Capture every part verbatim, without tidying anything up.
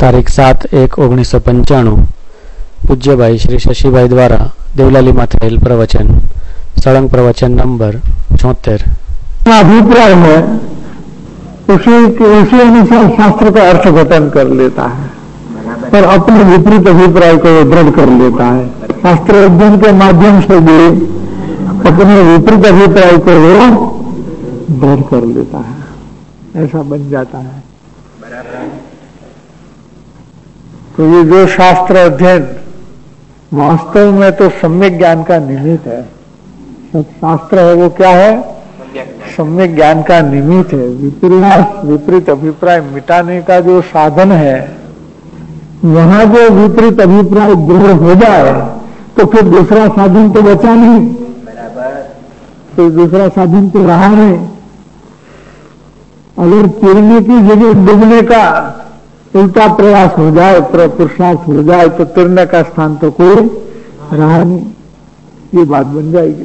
तारीख सात एक ओगनीस सौ पंचाणु पूज्य भाई श्री शशिभाई द्वारा देवलाली में थયેલ प्रवचन सड़ंग प्रवचन नंबर चौहत्तर। अभिप्राय है उसी उसी अनुसार शास्त्र का अर्थ घटन कर लेता है पर अपने विपरीत अभिप्राय को दृढ़ कर लेता है। शास्त्र अध्ययन के माध्यम से भी अपने विपरीत अभिप्राय को वो दृढ़ कर लेता है, ऐसा बन जाता है। तो ये जो शास्त्र अध्ययन वास्तव में तो सम्यक ज्ञान का निमित्त है। सब शास्त्र है वो क्या है? सम्यक ज्ञान का निमित्त है। विपरीत विपरीत अभिप्राय मिटाने का जो साधन है, वहां जो विपरीत अभिप्राय दृढ़ हो जाए तो फिर दूसरा साधन तो बचा नहीं, तो दूसरा साधन तो रहा नहीं। अगर तिरने की जगह डूबने का उल्टा प्रयास हो जाए, पुरुषार्थ हो जाए, तो तिरने का स्थान तो कोई रहा नहीं, ये बात बन जाएगी।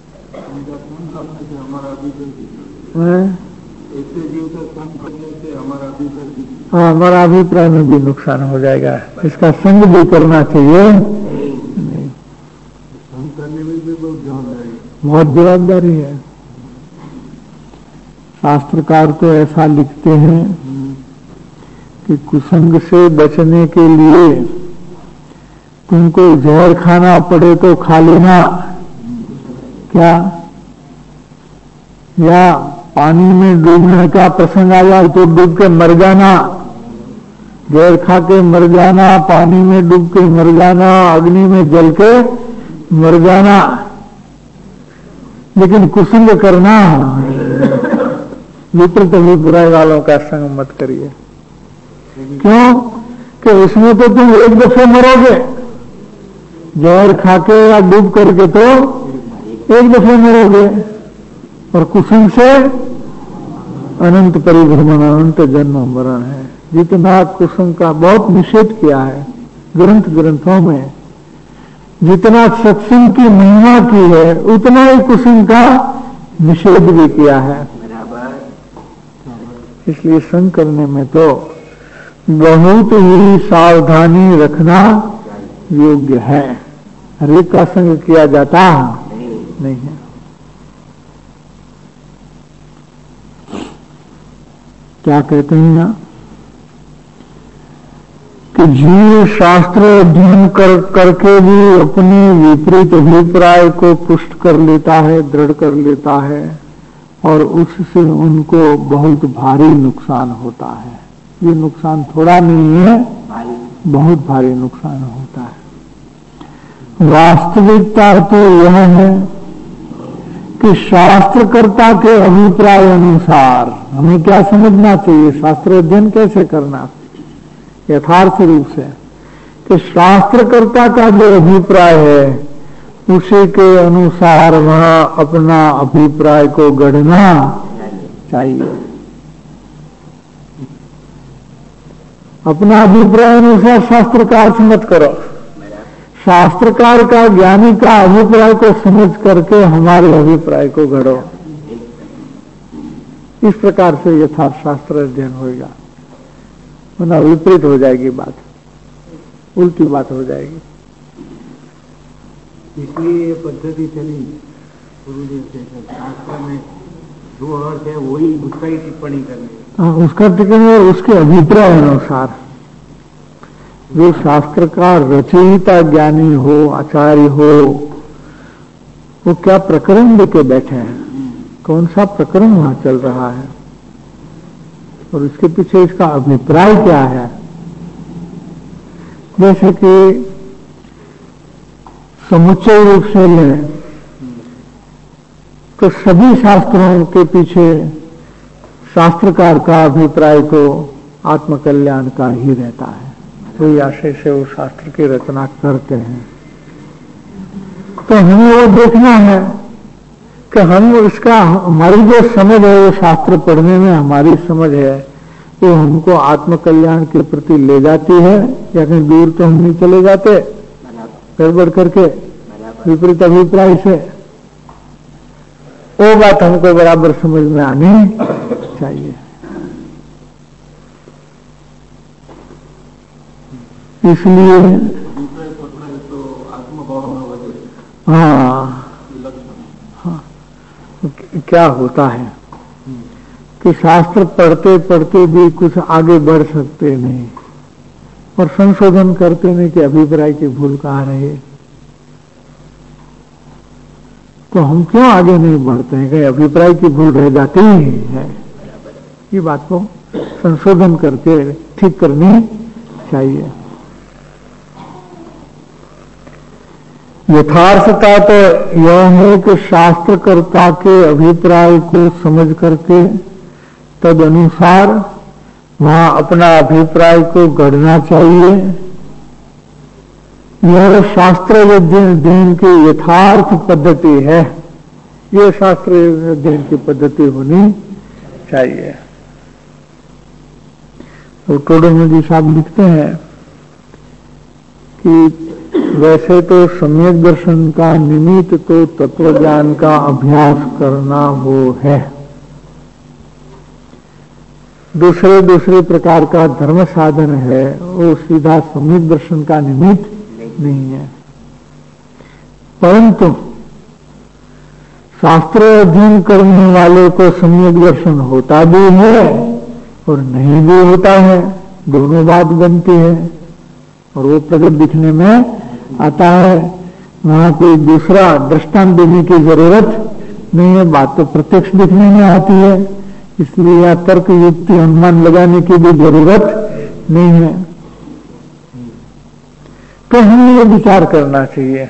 हाँ, हमारा अभिप्राय में भी नुकसान हो जाएगा, इसका संग भी करना चाहिए। नहीं, करने में भी बहुत जवाबदारी है। शास्त्रकार तो ऐसा लिखते हैं कि कुसंग से बचने के लिए तुमको जहर खाना पड़े तो खा लेना, क्या? या पानी में डूबने का प्रसंग आ जाए तो डूब के मर जाना, जहर खा के मर जाना, पानी में डूब के मर जाना, अग्नि में जल के मर जाना, लेकिन कुसंग करना, विपरीत अभिप्राय वालों का संग मत करिए। क्यों? कि उसमें तो तुम एक दफे मरोगे, जहर खाके या डूब करके तो एक दफे मरोगे, और कुसुम से अनंत परिभ्रमण, अनंत जन्म मरण है। जितना कुसुम का बहुत निषेध किया है ग्रंथ ग्रंथों में, जितना सत्संग की महिमा की है उतना ही कुसुम का निषेध भी किया है। इसलिए संग करने में तो बहुत ही सावधानी रखना योग्य है। हर एक का संग किया जाता नहीं है। क्या कहते हैं यहाँ कि जीव शास्त्र अध्ययन कर करके भी अपने विपरीत अभिप्राय को पुष्ट कर लेता है, दृढ़ कर लेता है, और उससे उनको बहुत भारी नुकसान होता है। ये नुकसान थोड़ा नहीं है, बहुत भारी नुकसान होता है। वास्तविकता तो यह है कि शास्त्रकर्ता के अभिप्राय अनुसार हमें क्या समझना चाहिए, शास्त्र अध्ययन कैसे करना यथार्थ रूप से, कि शास्त्रकर्ता का जो अभिप्राय है उसी के अनुसार वह अपना अभिप्राय को गढ़ना चाहिए। अपना अभिप्राय अनुसार शास्त्र का अर्थ मत करो। शास्त्रकार का, ज्ञानी का अभिप्राय को समझ करके हमारे अभिप्राय को गढ़ो। इस प्रकार से यथार्थ शास्त्र अध्ययन होगा, वरना विपरीत हो जाएगी बात, उल्टी बात हो जाएगी। इसलिए ये पद्धति चली गुरुदेव से, शास्त्र में जो अर्थ है वही उसका ही टिप्पणी करनी। हाँ, उसका टिप्पणी और उसके अभिप्राय अनुसार। जो शास्त्रकार रचयिता ज्ञानी हो, आचार्य हो, वो क्या प्रकरण लेके बैठे हैं, कौन सा प्रकरण वहां चल रहा है और इसके पीछे इसका अभिप्राय क्या है। जैसे कि समुच्चय रूप से लें तो सभी शास्त्रों के पीछे शास्त्रकार का अभिप्राय तो आत्मकल्याण का ही रहता है। तो ये आशय से वो शास्त्र की रचना करते हैं। तो हमें वो देखना है कि हम इसका, हमारी जो समझ है वो शास्त्र पढ़ने में हमारी समझ है वो हमको आत्मकल्याण के प्रति ले जाती है या कहीं दूर तो हम नहीं चले जाते गड़बड़ करके विपरीत अभिप्राय से। वो बात हमको बराबर समझ में आनी चाहिए। इसलिए हाँ हाँ क्या होता है कि शास्त्र पढ़ते पढ़ते भी कुछ आगे बढ़ सकते नहीं और संशोधन करते नहीं कि अभिप्राय की भूल कहाँ रहे। तो हम क्यों आगे नहीं बढ़ते हैं? कहीं अभिप्राय की भूल रह जाती ही है। ये बात को संशोधन करके ठीक करनी चाहिए। यथार्थता तो यह है कि शास्त्रकर्ता के अभिप्राय को समझ करके तद अनुसार वहां अपना अभिप्राय को गढ़ना चाहिए। यह शास्त्र अध्ययन की यथार्थ पद्धति है। यह शास्त्र अध्ययन की पद्धति होनी चाहिए। तो टोडोमल जी साहब लिखते हैं कि वैसे तो सम्यक दर्शन का निमित्त तो तत्व ज्ञान का अभ्यास करना वो है। दूसरे दूसरे प्रकार का धर्म साधन है वो सीधा सम्यक दर्शन का निमित्त नहीं है। परंतु शास्त्र अध्ययन करने वाले को सम्यक दर्शन होता भी है और नहीं भी होता है, दोनों बात बनती है और वो प्रकट दिखने में आता है। वहां कोई दूसरा दृष्टांत देने की जरूरत नहीं है, बात तो प्रत्यक्ष दिखने में आती है। इसलिए यह तर्क युक्ति अनुमान लगाने की भी जरूरत नहीं है। तो हमें ये विचार करना चाहिए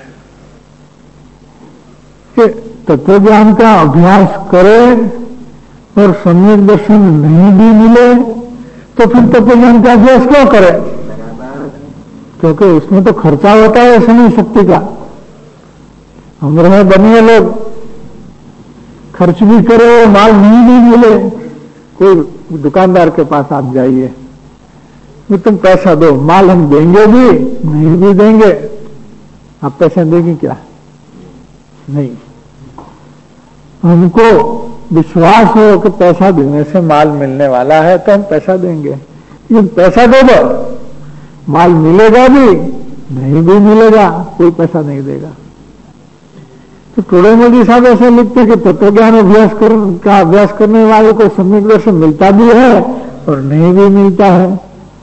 कि तत्वज्ञान का अभ्यास करें और सम्यक दर्शन नहीं भी मिले तो फिर तत्वज्ञान का अभ्यास क्यों करें? क्योंकि उसमें तो खर्चा होता है समय शक्ति का। हम रहे बनिए लोग, खर्च भी करे माल नहीं भी मिले। कोई दुकानदार के पास आप जाइए, वो तुम पैसा दो, माल हम देंगे भी नहीं भी देंगे, आप पैसा देंगे क्या? नहीं। हमको विश्वास हो कि पैसा देने से माल मिलने वाला है तो हम पैसा देंगे। लेकिन पैसा दे दो, माल मिलेगा भी नहीं भी मिलेगा, कोई पैसा नहीं देगा। तो टोडोमल जी साहब ऐसा लिखते हैं कि तत्वज्ञान अभ्यास कर, का अभ्यास करने वाले को सम्यक दर्शन मिलता भी है और नहीं भी मिलता है।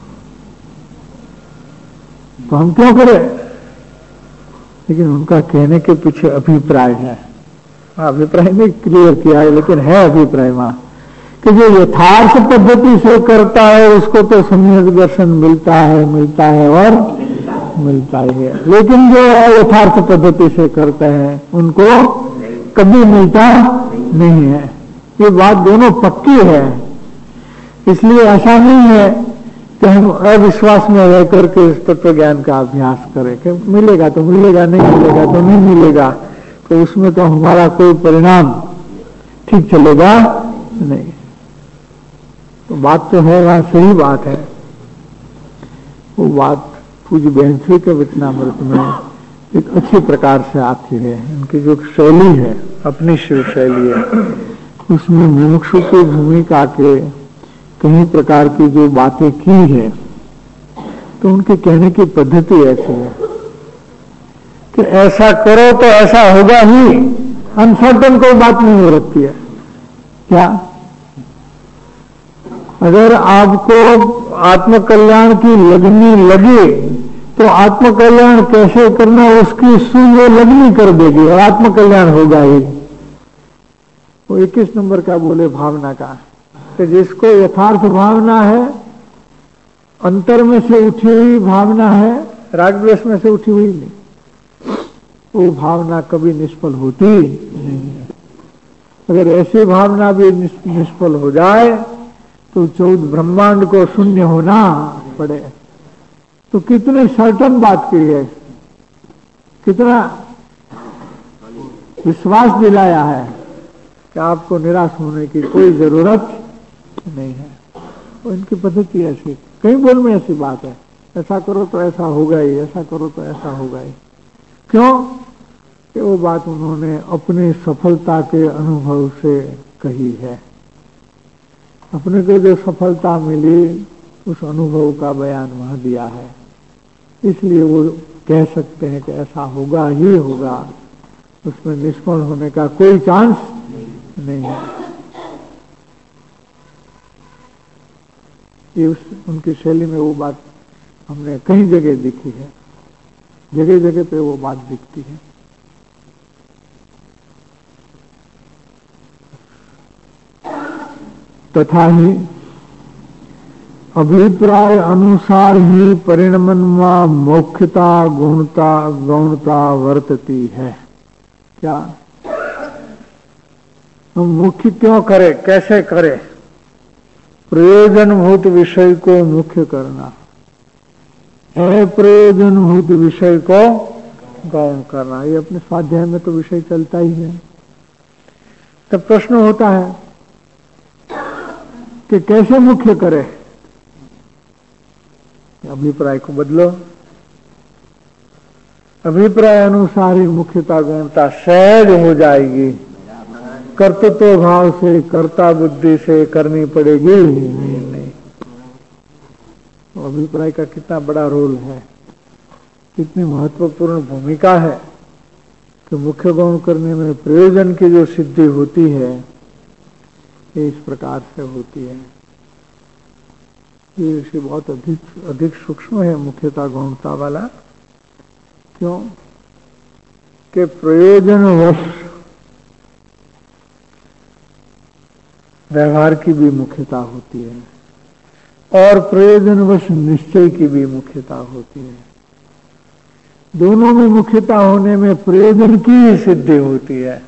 तो हम क्यों करें? लेकिन उनका कहने के पीछे अभिप्राय है। अभिप्राय नहीं क्लियर किया है, लेकिन है अभिप्राय वहां कि जो यथार्थ पद्धति से करता है उसको तो सम्यक दर्शन मिलता है मिलता है और मिलता ही है। लेकिन जो यथार्थ पद्धति से करते हैं उनको कभी मिलता नहीं है। ये बात दोनों पक्की है। इसलिए ऐसा नहीं है कि हम अविश्वास में रह करके इस तत्व ज्ञान का अभ्यास करें कि मिलेगा तो मिलेगा, नहीं मिलेगा तो नहीं मिलेगा, तो उसमें तो हमारा कोई परिणाम ठीक चलेगा नहीं। तो बात तो है, वहां सही बात है। वो बात पूज्य बहन श्री के वचनामृत में एक अच्छी प्रकार से आती है। उनकी जो शैली है, अपनी शिव शैली है, उसमें मुमुक्षु की भूमिका के कई प्रकार की जो बातें की है, तो उनके कहने की पद्धति ऐसी है कि ऐसा करो तो ऐसा होगा ही। अनसर्टन कोई बात नहीं हो रखती है। क्या अगर आपको आत्मकल्याण की लगनी लगे तो आत्मकल्याण कैसे करना उसकी सुई वो लगनी कर देगी और आत्मकल्याण होगा ही। वो इक्कीस नंबर का बोले भावना का कि जिसको यथार्थ भावना है, अंतर में से उठी हुई भावना है, राग द्वेष में से उठी हुई नहीं, वो भावना कभी निष्फल होती नहीं है। अगर ऐसी भावना भी निष्फल हो जाए तो चौदह ब्रह्मांड को शून्य होना पड़े। तो कितने सर्टन बात की है, कितना विश्वास दिलाया है कि आपको निराश होने की कोई जरूरत नहीं है। और इनकी पद्धति ऐसी, कई बोल में ऐसी बात है, ऐसा करो तो ऐसा होगा ही, ऐसा करो तो ऐसा होगा ही। क्यों कि वो बात उन्होंने अपनी सफलता के अनुभव से कही है। अपने को जो सफलता मिली उस अनुभव का बयान वहां दिया है। इसलिए वो कह सकते हैं कि ऐसा होगा ही होगा, उसमें निष्फल होने का कोई चांस नहीं है। ये उस उनकी शैली में वो बात हमने कई जगह देखी है, जगह जगह पे वो बात दिखती है। तथा ही अभिप्राय अनुसार ही परिणमनमा मोक्षता गुणता गौणता वर्तती है। क्या हम मुख्य क्यों करें, कैसे करें? प्रयोजनभूत विषय को मुख्य करना, अप्रयोजनभूत विषय को गौण करना। ये अपने स्वाध्याय में तो विषय चलता ही है। तब प्रश्न होता है कि कैसे मुख्य करें? अभिप्राय को बदलो, अभिप्राय अनुसार ही मुख्यता गौणता सहज हो जाएगी। कर्तृत्व भाव से, कर्ता बुद्धि से करनी पड़ेगी नहीं, नहीं। तो अभिप्राय का कितना बड़ा रोल है, कितनी महत्वपूर्ण भूमिका है कि मुख्य गौण करने में प्रयोजन की जो सिद्धि होती है ये इस प्रकार से होती है। ये विषय बहुत अधिक अधिक सूक्ष्म है मुख्यता गौणता वाला। क्यों कि प्रयोजनवश व्यवहार की भी मुख्यता होती है और प्रयोजनवश निश्चय की भी मुख्यता होती है। दोनों में मुख्यता होने में प्रयोजन की ही सिद्धि होती है।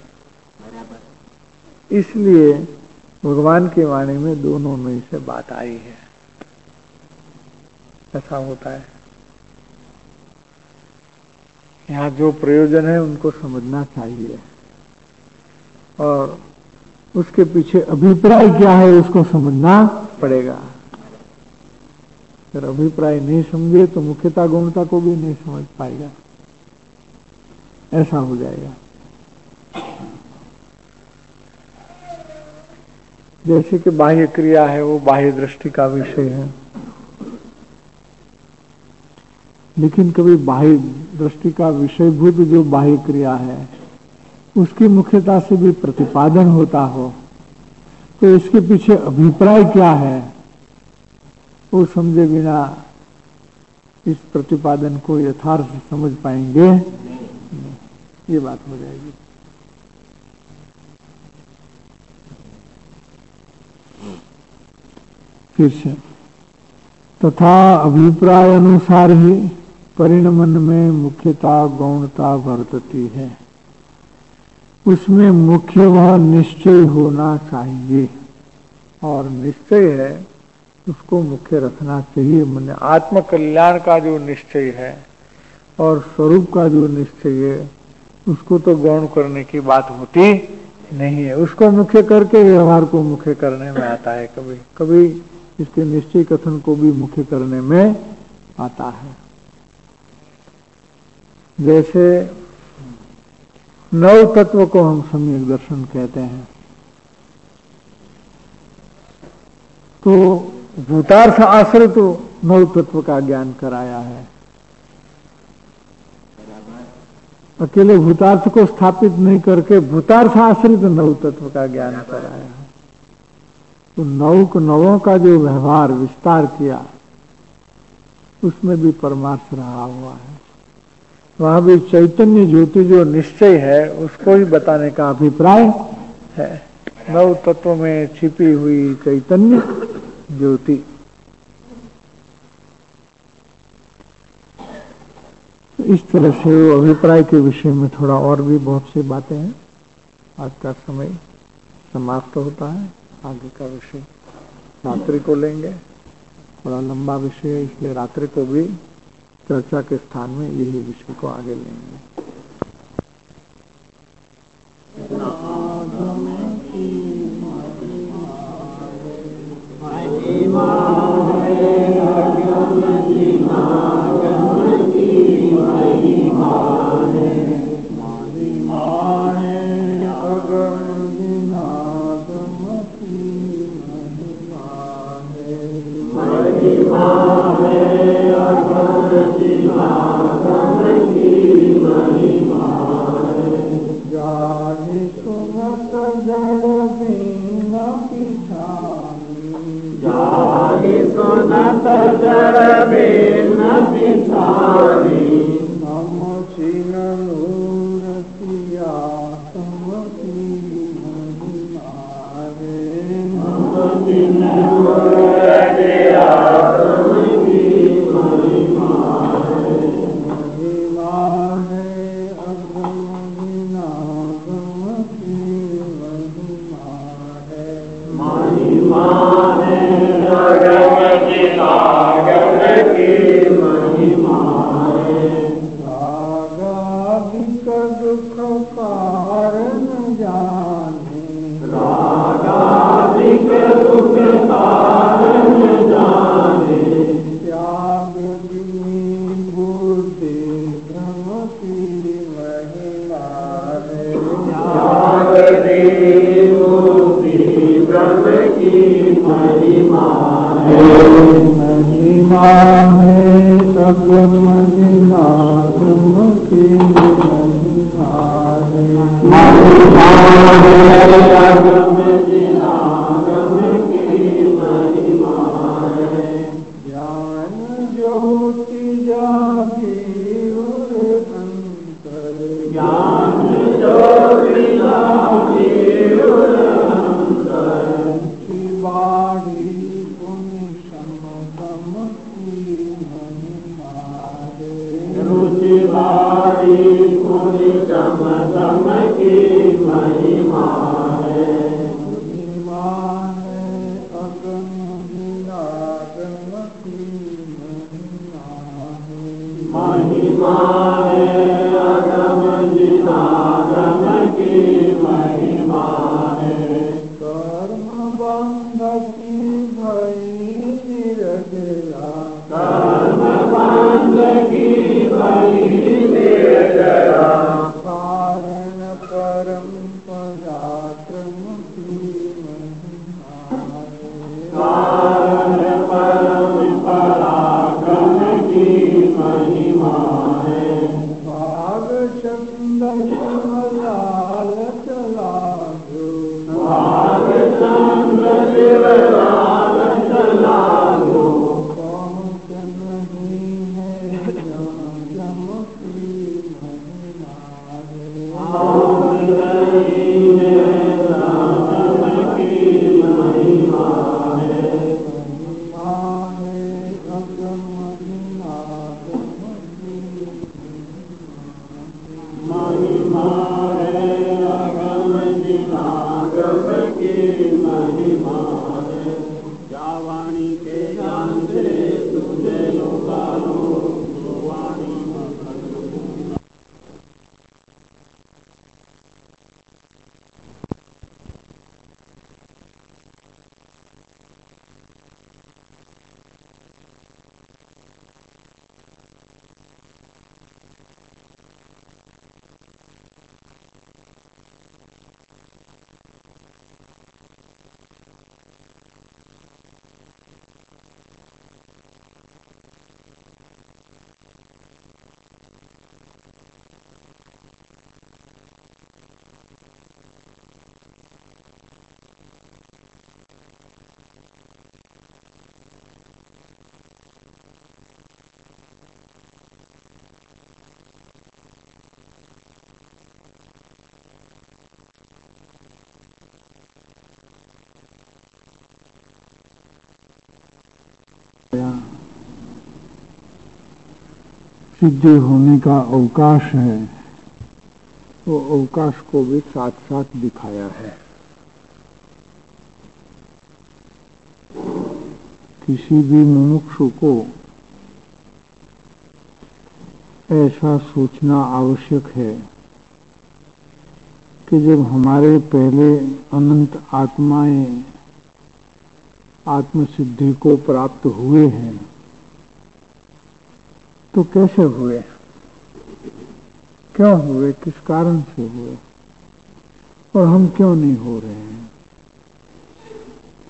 इसलिए भगवान की वाणी में दोनों में से बात आई है। ऐसा होता है। यहाँ जो प्रयोजन है उनको समझना चाहिए और उसके पीछे अभिप्राय क्या है उसको समझना पड़ेगा। अगर अभिप्राय नहीं समझे तो मुख्यता गौणता को भी नहीं समझ पाएगा, ऐसा हो जाएगा। जैसे कि बाह्य क्रिया है वो बाह्य दृष्टि का विषय है, लेकिन कभी बाह्य दृष्टि का विषयभूत जो बाह्य क्रिया है उसकी मुख्यता से भी प्रतिपादन होता हो तो इसके पीछे अभिप्राय क्या है वो समझे बिना इस प्रतिपादन को यथार्थ समझ पाएंगे नहीं। ये बात हो जाएगी। फिर से तथा अभिप्राय अनुसार ही परिणमन में मुख्यता गौणता वर्तती है। उसमें मुख्य वह निश्चय होना चाहिए और निश्चय है उसको मुख्य रखना चाहिए। माने आत्म कल्याण का जो निश्चय है और स्वरूप का जो निश्चय है उसको तो गौण करने की बात होती नहीं है। उसको मुख्य करके व्यवहार को मुख्य करने में आता है। कभी कभी इसके निश्चय कथन को भी मुख्य करने में आता है। जैसे नव तत्व को हम सम्यक दर्शन कहते हैं तो भूतार्थ आश्रित तो नव तत्व का ज्ञान कराया है। अकेले भूतार्थ को स्थापित नहीं करके भूतार्थ आश्रित नव तत्व का ज्ञान कराया है। तो नौ को नवों का जो व्यवहार विस्तार किया उसमें भी परमार्थ रहा हुआ है। वहां भी चैतन्य ज्योति जो निश्चय है उसको ही बताने का अभिप्राय है। नव तत्व में छिपी हुई चैतन्य ज्योति। इस तरह से वो अभिप्राय के विषय में थोड़ा और भी बहुत सी बातें हैं। आज का समय समाप्त होता है। आगे का विषय रात्रि को लेंगे। थोड़ा लंबा विषय है इसलिए रात्रि को भी चर्चा के स्थान में यही विषय को आगे लेंगे। महिमा है जाहि सुनत जड़ बिन पिछानी, जाहि सुनत जड़ बिन पिछानी, हम छिन नूर सिया समती महिमारे, हम छिन नूर सिया समती महिमारे, महिमा है महिमा है अगम जिनागम की महिमा है, रागाधिक दुख कारण जाने, रागाधिक दुख कारण जाने, त्याग दीनी बुद्धि भ्रम की महिमा है, त्याग दीनी बुद्धि भ्रम की महिमा है, महिमा है अगम जिनागम की महिमा है, महिमा है अगम जिनागम की महिमा है, ज्ञान ज्योति जागी और अंतर, ज्ञान ज्योति जागी और अंतर, बाड़ी पुण्य समगम की महिमा है, रुचि बाड़ी पुण्य समगम की महिमा है, महिमा है अगम जिनागम की महिमा है, महिमा है अगम जिनागम की महिमा है, कर्म बंध की भई निरजरा, कर्म बंध की भई निरजरा, कारण परम पराक्रम की महिमा है, कारण परम पराक्रम की महिमा है, भाग चंद शिवलाल चला जो, भाग चंद्र शिवलाल चला जो, पहुँचन ही है जम की महिमा है, पहुँचन ही है जम की महिमा है, महिमा है अगम जिनागम की महिमा है, अगम जिनागम की महिमा है, क्या वाणी के ज्ञान से तुझे लोकालो वाणी मखन। सिद्ध होने का अवकाश है, वो अवकाश को भी साथ साथ दिखाया है। किसी भी मुमुक्षु को ऐसा सोचना आवश्यक है कि जब हमारे पहले अनंत आत्माएं आत्मसिद्धि को प्राप्त हुए हैं तो कैसे हुए, क्यों हुए, किस कारण से हुए और हम क्यों नहीं हो रहे हैं,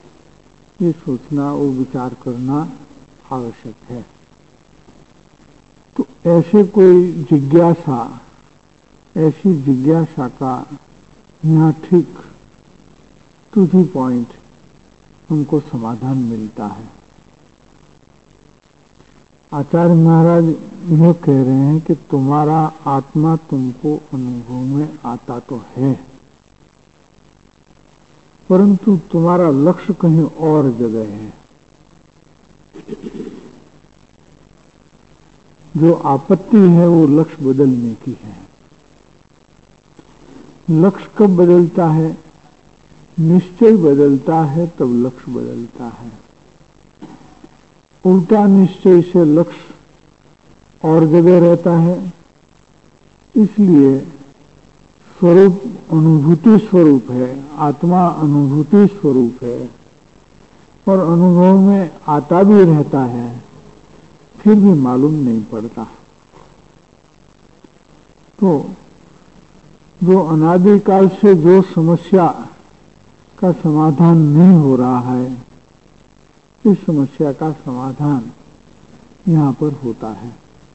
ये सोचना, वो विचार करना आवश्यक है। तो ऐसे कोई जिज्ञासा, ऐसी जिज्ञासा का यहाँ ठीक टू दी पॉइंट हमको समाधान मिलता है। आचार्य महाराज यह कह रहे हैं कि तुम्हारा आत्मा तुमको अनुभव में आता तो है, परंतु तुम्हारा लक्ष्य कहीं और जगह है। जो आपत्ति है वो लक्ष्य बदलने की है। लक्ष्य कब बदलता है? निश्चय बदलता है तब लक्ष्य बदलता है। उल्टा निश्चय से लक्ष्य और जगह रहता है। इसलिए स्वरूप अनुभूति स्वरूप है, आत्मा अनुभूति स्वरूप है और अनुभव में आता भी रहता है, फिर भी मालूम नहीं पड़ता। तो जो अनादिकाल से जो समस्या का समाधान नहीं हो रहा है, इस समस्या का समाधान यहाँ पर होता है।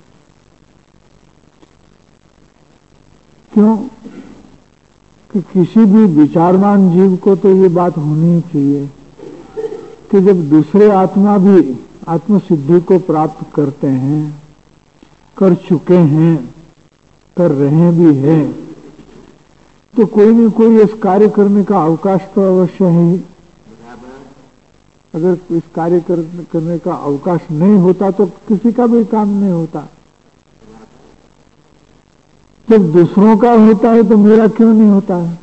क्यों कि किसी भी विचारवान जीव को तो ये बात होनी चाहिए कि जब दूसरे आत्मा भी आत्मसिद्धि को प्राप्त करते हैं, कर चुके हैं, कर रहे भी हैं, तो कोई न कोई इस कार्य करने का अवकाश तो अवश्य है ही। अगर इस कार्य करने का अवकाश नहीं होता तो किसी का भी काम नहीं होता। जब दूसरों का होता है तो मेरा क्यों नहीं होता है?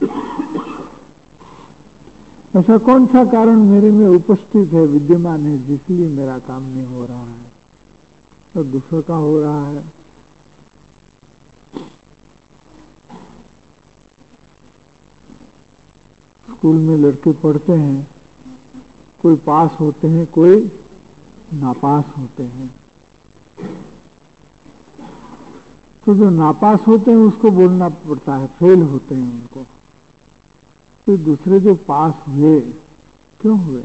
ऐसा कौन सा कारण मेरे में उपस्थित है, विद्यमान है, जिसलिए मेरा काम नहीं हो रहा है तो दूसरों का हो रहा है? स्कूल में लड़के पढ़ते हैं, कोई पास होते हैं, कोई नापास होते हैं। तो जो नापास होते हैं उसको बोलना पड़ता है, फेल होते हैं उनको। तो दूसरे जो पास हुए क्यों हुए?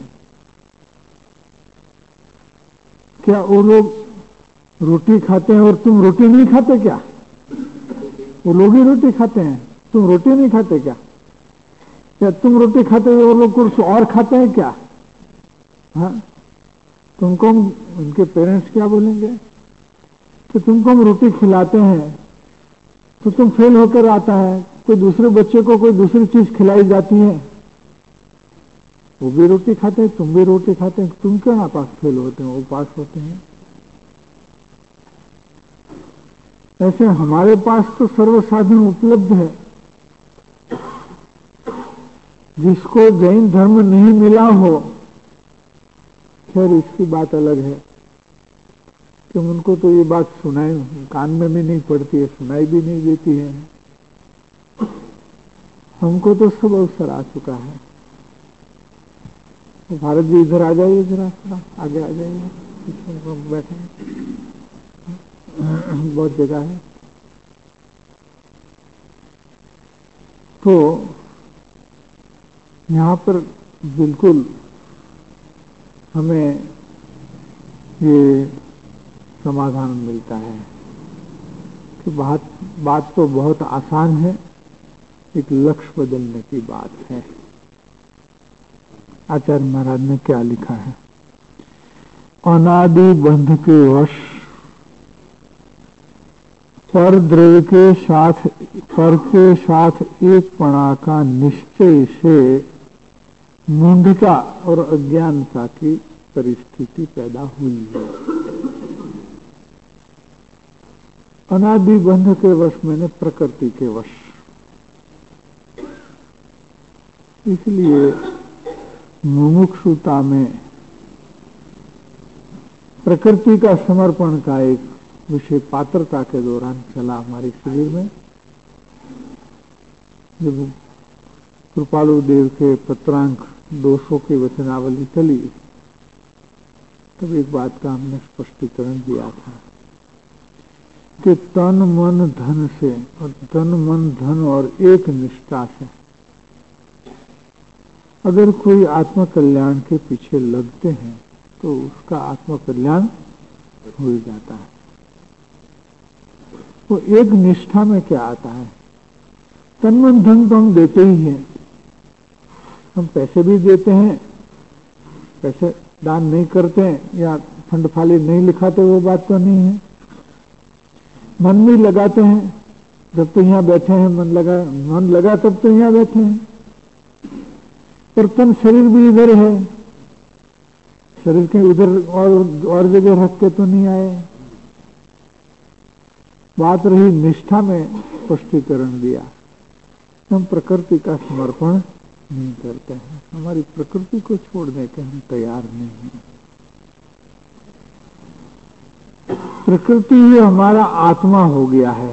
क्या वो लोग रोटी खाते हैं और तुम रोटी नहीं खाते क्या? वो लोग ही रोटी खाते हैं, तुम रोटी नहीं खाते क्या? या तुम रोटी खाते हो वो लोग कुछ और खाते हैं क्या? हाँ, तुमको उनके पेरेंट्स क्या बोलेंगे कि तुमको हम रोटी खिलाते हैं तो तुम फेल होकर आता है, कोई दूसरे बच्चे को कोई दूसरी चीज खिलाई जाती है, वो भी रोटी खाते हैं, तुम भी रोटी खाते हैं, तुम क्यों ना पास फेल होते हैं, वो पास होते हैं। ऐसे हमारे पास तो सर्व साधन उपलब्ध है। जिसको जैन धर्म नहीं मिला हो, खैर इसकी बात अलग है कि उनको तो ये बात सुनाई कान में भी नहीं पड़ती है, सुनाई भी नहीं देती है। हमको तो सब अवसर आ चुका है। तो भारत जी इधर आ जाइए, जरा थोड़ा आगे आ जाइए, बैठे बहुत जगह है। तो यहाँ पर बिल्कुल हमें ये समाधान मिलता है कि बात बात तो बहुत आसान है, एक लक्ष्य बदलने की बात है। आचार्य महाराज ने क्या लिखा है? अनादि बंध के वश पर द्रव्य के साथ पर के साथ एक पणा का निश्चय से मूढ़ता और अज्ञानता की परिस्थिति पैदा हुई है। अनादि बंध के वश मैंने प्रकृति के वश। इसलिए मुमुक्षुता में प्रकृति का समर्पण का एक विषय पात्रता के दौरान चला हमारे शिविर में। जब कृपालु देव के पत्रांक दो सौ की वचनावली चली तब एक बात का हमने स्पष्टीकरण दिया था कि तन मन धन से, और तन मन धन और एक निष्ठा से अगर कोई आत्म कल्याण के पीछे लगते हैं तो उसका आत्म कल्याण हो जाता है। वो एक निष्ठा में क्या आता है, तन मन धन तो हम देते ही हैं, हम पैसे भी देते हैं, पैसे दान नहीं करते हैं या फंड फाली नहीं लिखाते, वो बात तो नहीं है। मन भी लगाते हैं, जब तो यहाँ बैठे हैं मन लगा, मन लगा तब तो यहाँ बैठे हैं, पर तन शरीर भी इधर है, शरीर के उधर और और जगह रख के तो नहीं आए। बात रही निष्ठा में स्पष्टीकरण दिया, हम प्रकृति का समर्पण नहीं करते हैं, हमारी प्रकृति को छोड़ने के हम तैयार नहीं हैं। प्रकृति ही हमारा आत्मा हो गया है,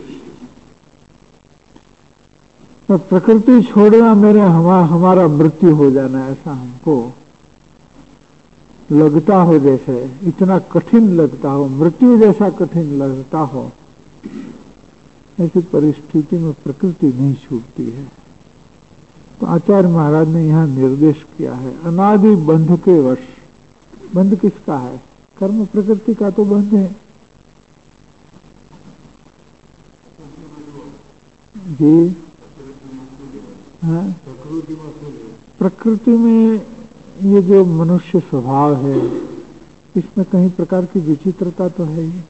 तो प्रकृति छोड़ना मेरे हमारा हमारा मृत्यु हो जाना, ऐसा हमको लगता हो, जैसे इतना कठिन लगता हो, मृत्यु जैसा कठिन लगता हो, ऐसी परिस्थिति में प्रकृति नहीं छूटती है। तो आचार्य महाराज ने यहाँ निर्देश किया है, अनादि बंध के वश। बंध किसका है? कर्म प्रकृति का तो बंध है जी। हाँ, प्रकृति में ये जो मनुष्य स्वभाव है, इसमें कहीं प्रकार की विचित्रता तो है ही।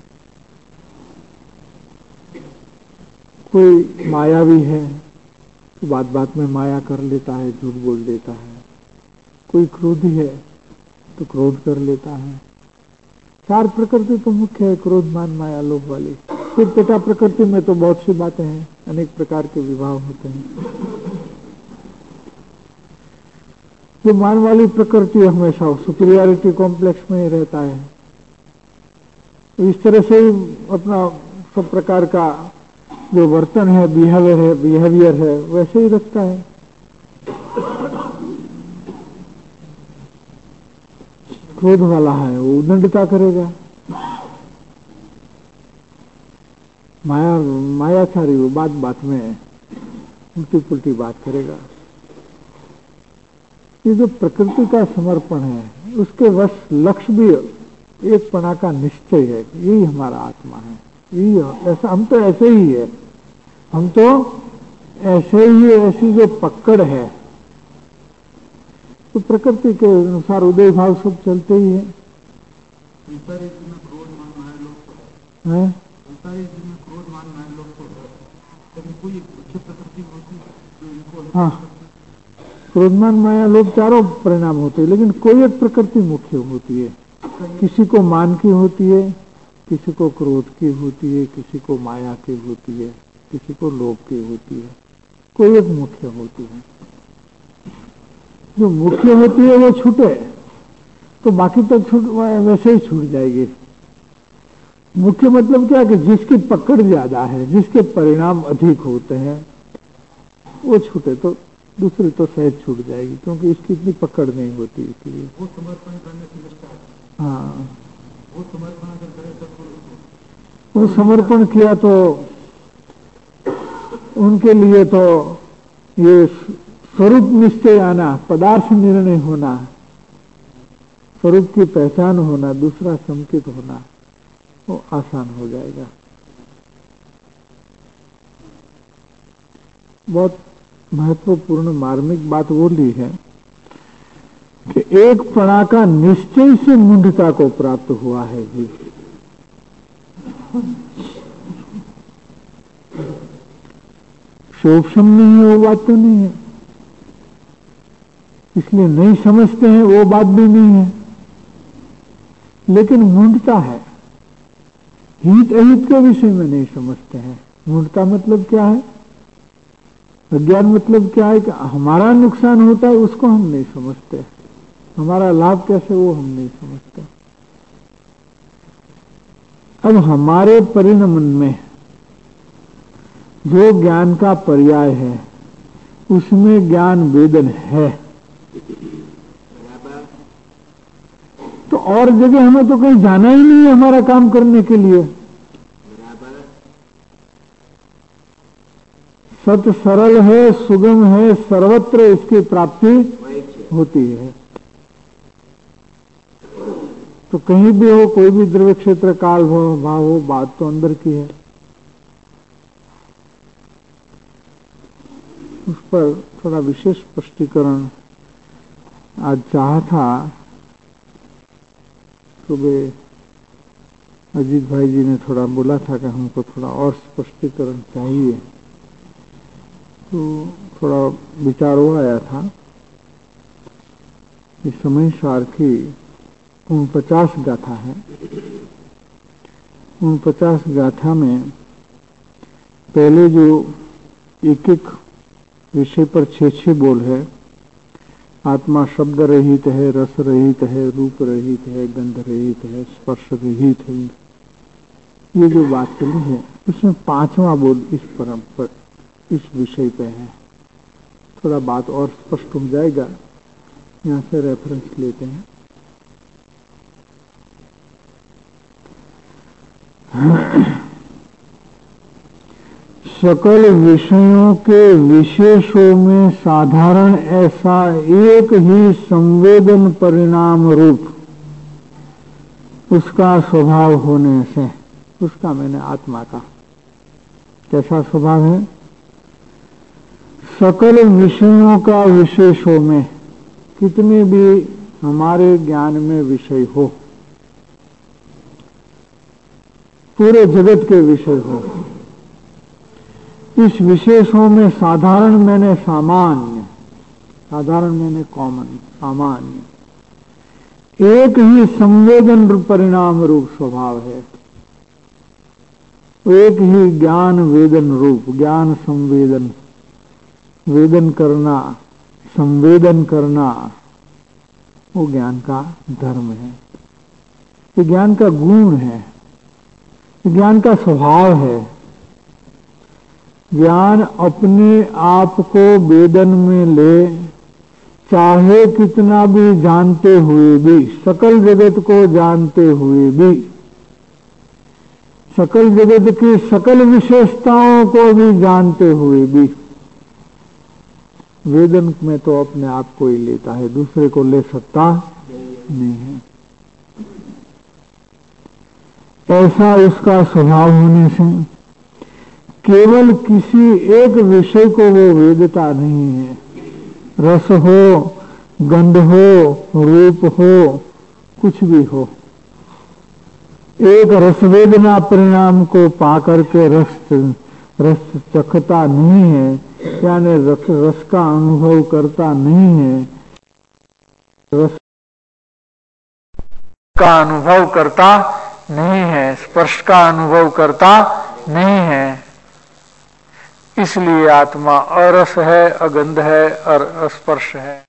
कोई मायावी है तो बात बात में माया कर लेता है, झूठ बोल देता है। कोई क्रोधी है तो क्रोध कर लेता है। चार प्रकृति तो मुख्य है, क्रोध मान माया लोभ वाली। फिर पेटा प्रकृति में तो बहुत सी बातें हैं, अनेक प्रकार के विभाव होते हैं। जो मान वाली प्रकृति हमेशा सुपीरियरिटी कॉम्प्लेक्स में ही रहता है, इस तरह से ही अपना सब प्रकार का जो वर्तन है, बिहेवियर है बिहेवियर है वैसे ही रखता है। क्रोध वाला है वो उदंडता करेगा, माया मायाचारी वो बात बात में उल्टी पुल्टी बात करेगा। ये जो प्रकृति का समर्पण है, उसके वश लक्ष्य भी एक पना का निश्चय है, यही हमारा आत्मा है, यही ऐसा। हम तो ऐसे ही है, हम तो ऐसे ही, ऐसी जो पकड़ है तो प्रकृति के अनुसार उदय भाव सब चलते ही है। हाँ, क्रोधमान माया लोग चारों परिणाम होते हैं, लेकिन कोई एक प्रकृति मुख्य होती है। किसी को मान की होती है, किसी को क्रोध की होती है, किसी को माया की होती है, किसी को लोभ की होती है। कोई एक मुख्य होती है। जो मुख्य होती है वो छूटे तो बाकी तो छूट वैसे ही छूट जाएगी। मुख्य मतलब क्या कि जिसकी पकड़ ज्यादा है, जिसके परिणाम अधिक होते हैं, वो छूटे तो दूसरी तो सहज छूट जाएगी, क्योंकि इसकी इतनी पकड़ नहीं होती। इसलिए वो समर्पण करने की दृष्टि। हाँ, वो समर्पण अगर करे तो वो समर्पण किया तो उनके लिए तो ये स्वरूप निश्चय आना, पदार्थ निर्णय होना, स्वरूप की पहचान होना, दूसरा संकेत होना, वो आसान हो जाएगा। बहुत महत्वपूर्ण मार्मिक बात वो ली है कि एक पणा का निश्चय से मूढ़ता को प्राप्त हुआ है जी। शोभम नहीं है वो बात तो नहीं है, इसलिए नहीं समझते हैं वो बात भी नहीं है, लेकिन मूढ़ता है। हित अहित के विषय में नहीं समझते हैं। मूढ़ता मतलब क्या है? अज्ञान मतलब क्या है कि हमारा नुकसान होता है उसको हम नहीं समझते, हमारा लाभ कैसे वो हम नहीं समझते। अब हमारे परिणमन में जो ज्ञान का पर्याय है उसमें ज्ञान वेदन है, तो और जगह हमें तो कहीं जाना ही नहीं है हमारा काम करने के लिए। सत्य सरल है, सुगम है, सर्वत्र इसकी प्राप्ति होती है। तो कहीं भी हो, कोई भी द्रव्य क्षेत्र काल हो भाव हो, बात तो अंदर की है। उस पर थोड़ा विशेष स्पष्टीकरण आज चाहा था। सुबह अजीत भाई जी ने थोड़ा बोला था कि हमको थोड़ा और स्पष्टीकरण चाहिए, तो थोड़ा विचार वो आया था कि समय सार की उन पचास गाथा है, उन पचास गाथा में पहले जो एक एक विषय पर छह छह बोल है, आत्मा शब्द रहित है, रस रहित है, रूप रहित है, गंध रहित है, स्पर्श रहित है, ये जो बात चली है इसमें पांचवा बोल इस परम पर इस विषय पे है। थोड़ा बात और स्पष्ट हो जाएगा। यहाँ से रेफरेंस लेते हैं। सकल विषयों के विशेषों में साधारण ऐसा एक ही संवेदन परिणाम रूप उसका स्वभाव होने से, उसका मैंने आत्मा का कैसा स्वभाव है? सकल विषयों का विशेषों में, कितने भी हमारे ज्ञान में विषय हो, पूरे जगत के विषय हो, इस विशेषों में साधारण मैंने सामान्य, साधारण मैंने कॉमन, सामान्य एक ही संवेदन परिणाम रूप स्वभाव है। एक ही ज्ञान वेदन रूप, ज्ञान संवेदन, वेदन करना, संवेदन करना, वो ज्ञान का धर्म है, ये ज्ञान का गुण है, ये ज्ञान का स्वभाव है। ज्ञान अपने आप को वेदन में ले, चाहे कितना भी जानते हुए भी, सकल जगत को जानते हुए भी, सकल जगत की सकल विशेषताओं को भी जानते हुए भी, वेदन में तो अपने आप को ही लेता है, दूसरे को ले सकता नहीं है। ऐसा उसका स्वभाव होने से केवल किसी एक विषय को वो वेदता नहीं है। रस हो, गंध हो, रूप हो, कुछ भी हो, एक रस वेदना परिणाम को पाकर के रस रस चखता नहीं है, यानी रस, रस का अनुभव करता नहीं है, रस का अनुभव करता नहीं है, स्पर्श का अनुभव करता नहीं है। इसलिए आत्मा अरस है, अगंध है और अस्पर्श है।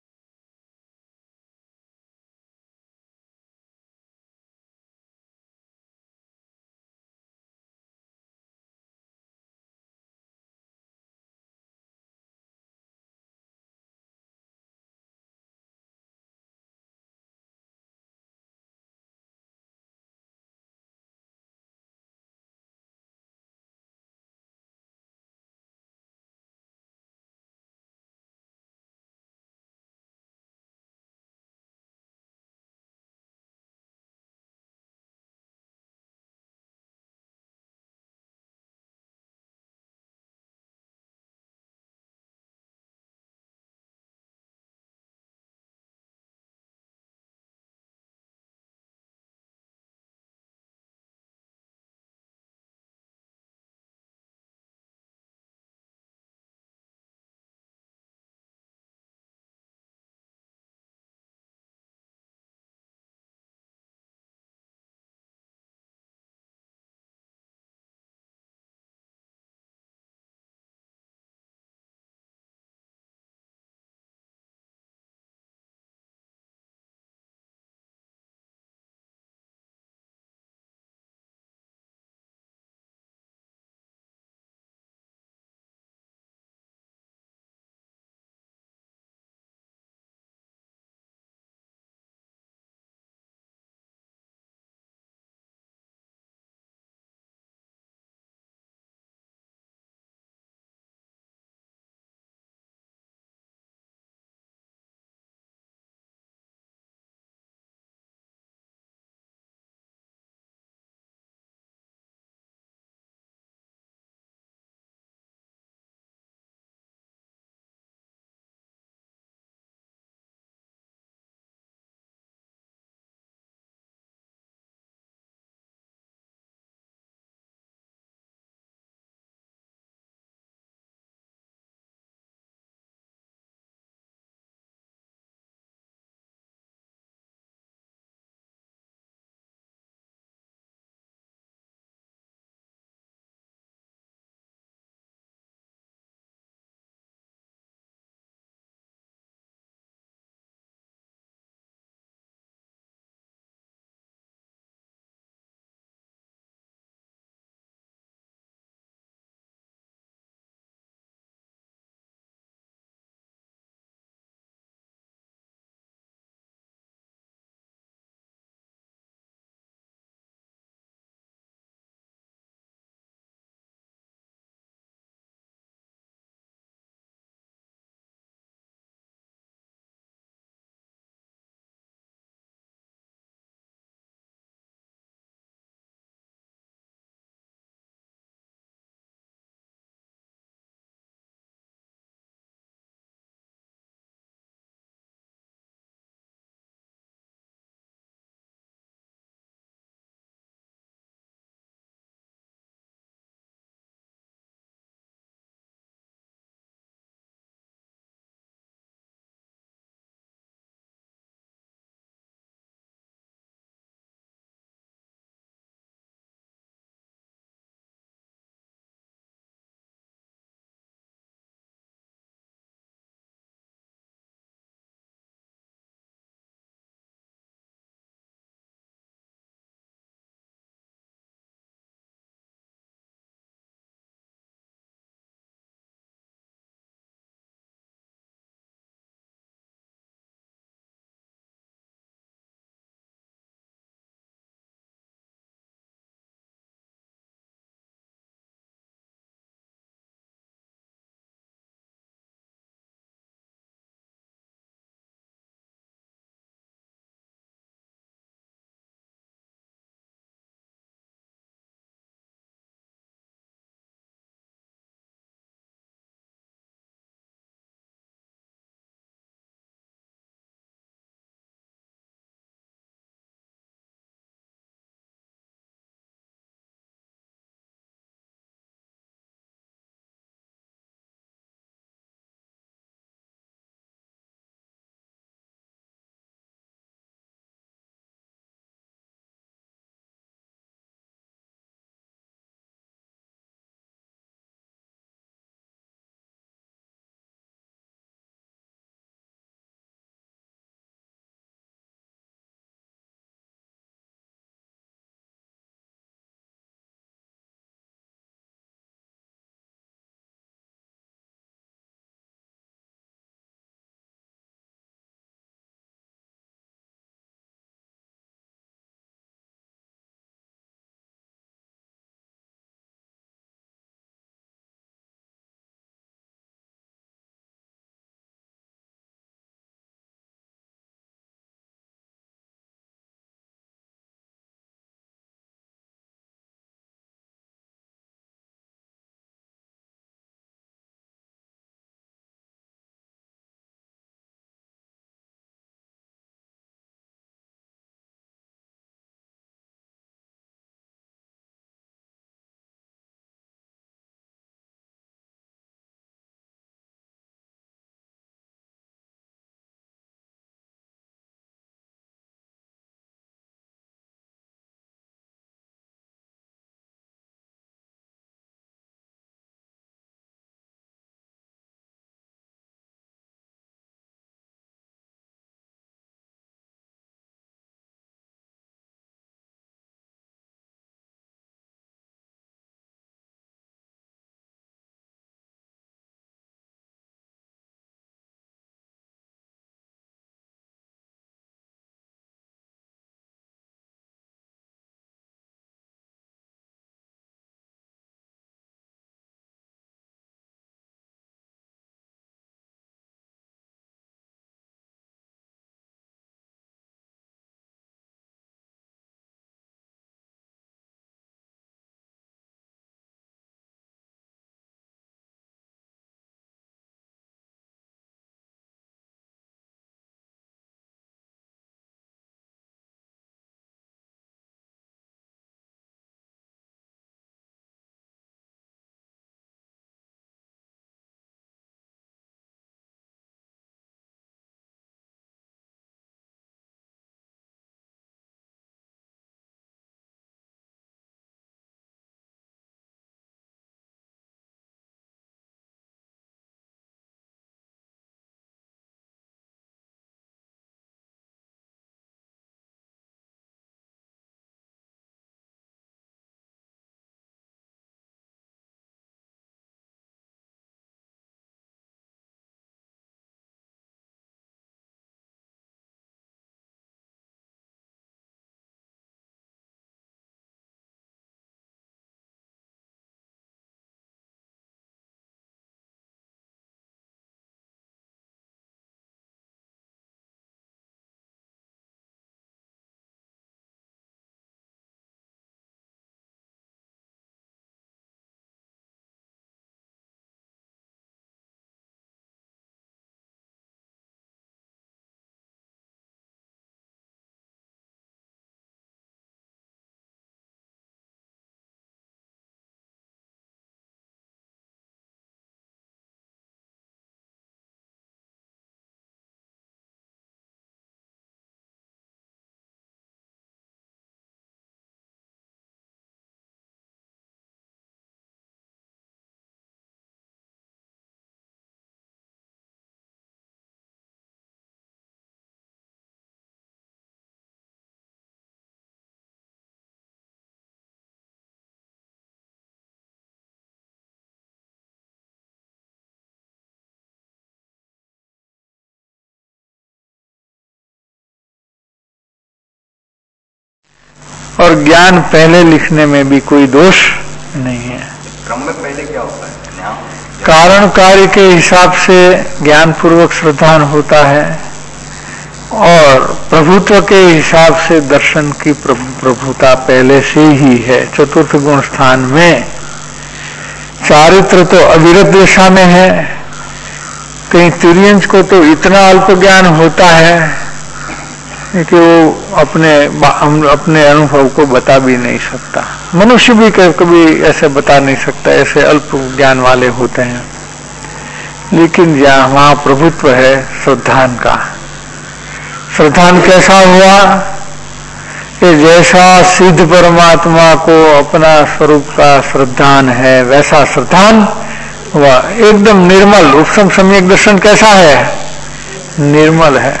और ज्ञान पहले लिखने में भी कोई दोष नहीं है। क्रम में पहले क्या होता है? कारण कार्य के हिसाब से ज्ञान पूर्वक श्रद्धान होता है और प्रभुत्व के हिसाब से दर्शन की प्रभुता पहले से ही है। चतुर्थ गुण स्थान में चारित्र तो अविरत दशा में है। कहीं तुर्यंश को तो इतना अल्प ज्ञान होता है कि वो अपने अपने अनुभव को बता भी नहीं सकता। मनुष्य भी कभी ऐसे बता नहीं सकता, ऐसे अल्प ज्ञान वाले होते हैं। लेकिन जहाँ वहाँ प्रभुत्व है श्रद्धान का। श्रद्धान कैसा हुआ कि जैसा सिद्ध परमात्मा को अपना स्वरूप का श्रद्धान है वैसा श्रद्धान हुआ। एकदम निर्मल। उपसम सम्यक दर्शन कैसा है? निर्मल है।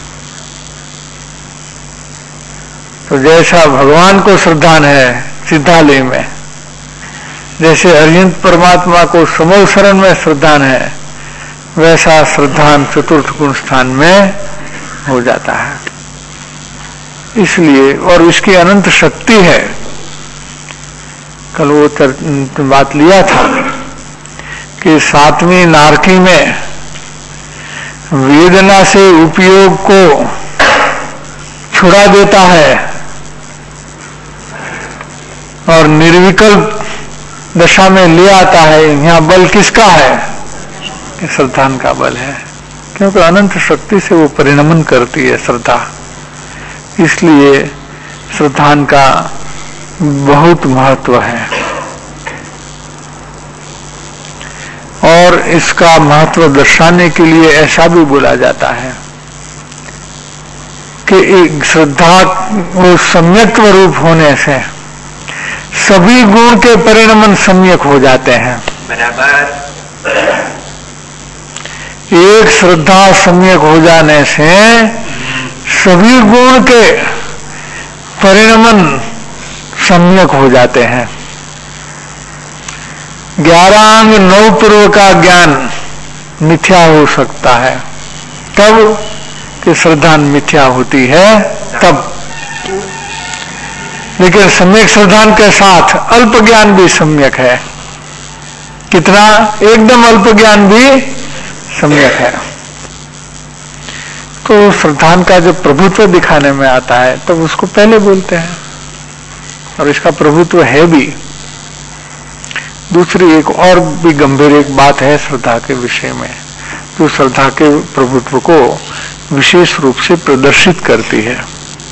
तो जैसा भगवान को श्रद्धान है सिद्धालय में, जैसे अरिहंत परमात्मा को समूल शरण में श्रद्धान है, वैसा श्रद्धान चतुर्थ गुण स्थान में हो जाता है। इसलिए और इसकी अनंत शक्ति है। कल वो बात लिया था कि सातवीं नारकी में वेदना से उपयोग को छुड़ा देता है और निर्विकल्प दशा में ले आता है। यहाँ बल किसका है? श्रद्धान का बल है, क्योंकि अनंत शक्ति से वो परिणमन करती है श्रद्धा। इसलिए श्रद्धान का बहुत महत्व है और इसका महत्व दर्शाने के लिए ऐसा भी बोला जाता है कि एक श्रद्धा वो सम्यक्त्व रूप होने से सभी गुण के परिणमन सम्यक हो जाते हैं। बराबर। एक श्रद्धा सम्यक हो जाने से सभी गुण के परिणमन सम्यक हो जाते हैं। ग्यारह अंग नौ पूर्व का ज्ञान मिथ्या हो सकता है तब कि श्रद्धान मिथ्या होती है तब। लेकिन सम्यक श्रद्धान के साथ अल्प ज्ञान भी सम्यक है। कितना? एकदम अल्प ज्ञान भी सम्यक है। तो श्रद्धान का जो प्रभुत्व दिखाने में आता है तब तो उसको पहले बोलते हैं और इसका प्रभुत्व है भी। दूसरी एक और भी गंभीर एक बात है श्रद्धा के विषय में, जो श्रद्धा के प्रभुत्व को विशेष रूप से प्रदर्शित करती है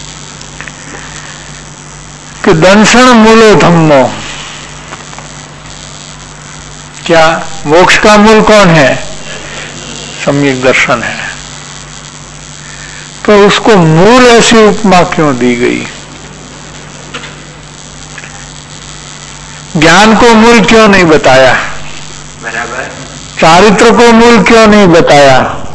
कि दंशन मूलो धम्मो। क्या मोक्ष का मूल कौन है? सम्यक दर्शन है। तो उसको मूल ऐसी उपमा क्यों दी गई? ज्ञान को मूल क्यों नहीं बताया? बराबर। चारित्र को मूल क्यों नहीं बताया?